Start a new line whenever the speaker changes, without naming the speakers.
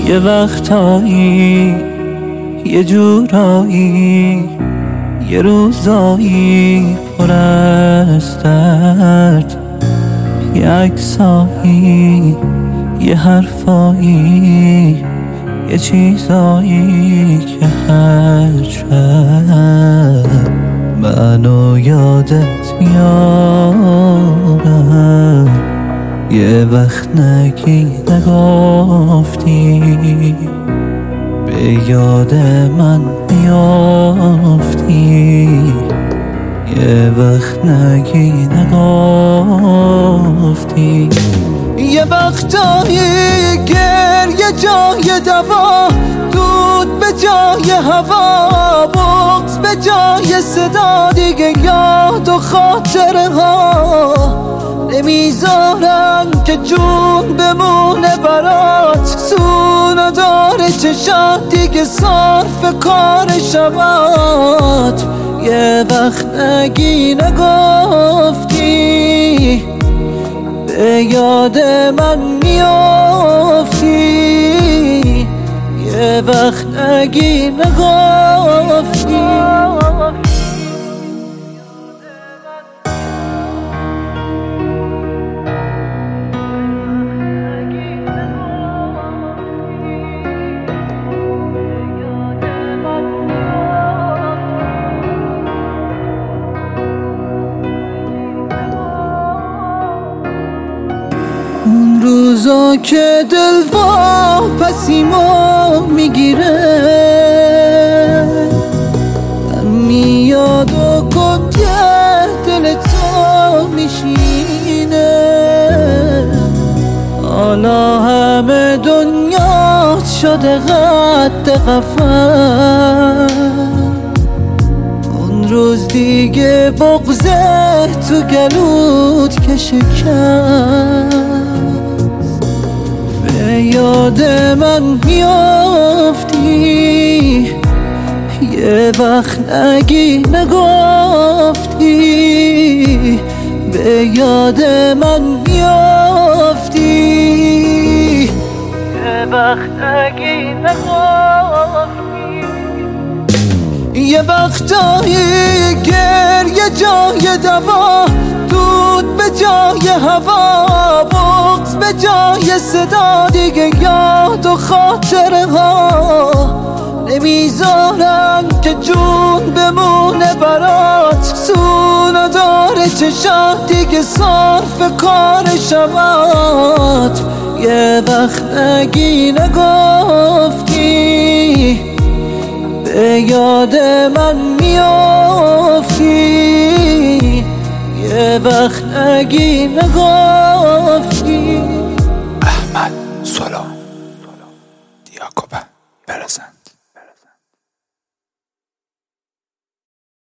یه وقتایی یه جورایی یه روزایی پر از درد، یه عکسایی یه حرفایی یه چیزایی که هر شب منو یادت میارم. یه وقت نگی نگفتی، به یاد من میافتی. یه وقت نگی نگفتی. یه وقتایی گریه جای دوا، دود به جای هوا، بغض به جای صدا، دیگه یاد و خاطره ها نمیذارن که جون بمونه برات. سونا داره چشات دیگه صرف کار شبات. یه وقت نگی نگفتی، به یاد من میافتی. یه وقت نگی نگفتی. اون روزا که دل واپسیمو میگیره، من میاد و کنده دل تو میشینه. حالا همه دنیا شده قد قفا، اون روز دیگه بغضه تو گلوت که شکست. به یاد من میافتی، یه وقت نگی نگفتی. به یاد من میافتی، یه وقت نگی نگفتی. یه وقتایی گریه جای دوا، دود به جای هوا، بغض به جای صدا، دیگه یاد و خاطره ها نمیذارن که جون بمونه برات. سونا داره چشات دیگه صرف کار شبات. یه وقت نگی نگفتی، به یاد من میافتی. یه وقت نگی نگفتی.